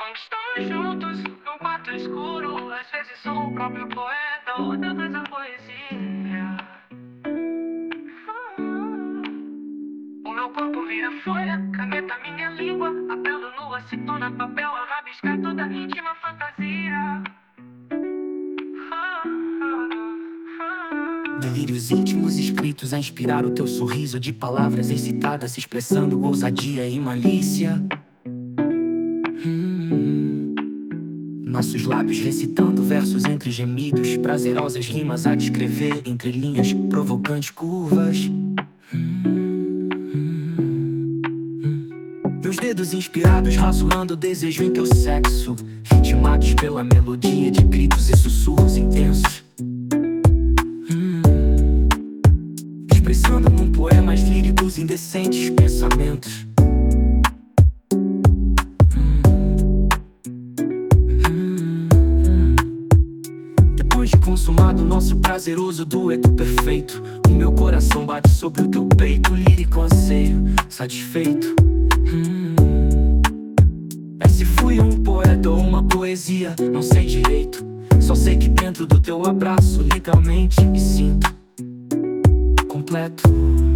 estamos juntos, num quarto escuro. Às vezes sou o próprio poeta, outras vezes a poesia. O meu corpo vira folha, caneta minha língua. Papel nua se torna papel a rabiscar toda íntima fantasia. Delírios íntimos escritos a inspirar o teu sorriso, de palavras excitadas expressando ousadia e malícia. Nossos lábios recitando versos entre gemidos, prazerosas rimas a descrever entre linhas, provocantes curvas. Meus dedos inspirados rasulando desejo em teu sexo, ritmados pela melodia de gritos e sussurros intensos. Expressando num poema as líricos indecentes pensamentos. Depois de consumado nosso prazeroso dueto perfeito, o meu coração bate sobre o teu peito, lírico anseio, satisfeito. É se fui um poeta ou uma poesia, não sei direito. Só sei que dentro do teu abraço legalmente me sinto completo.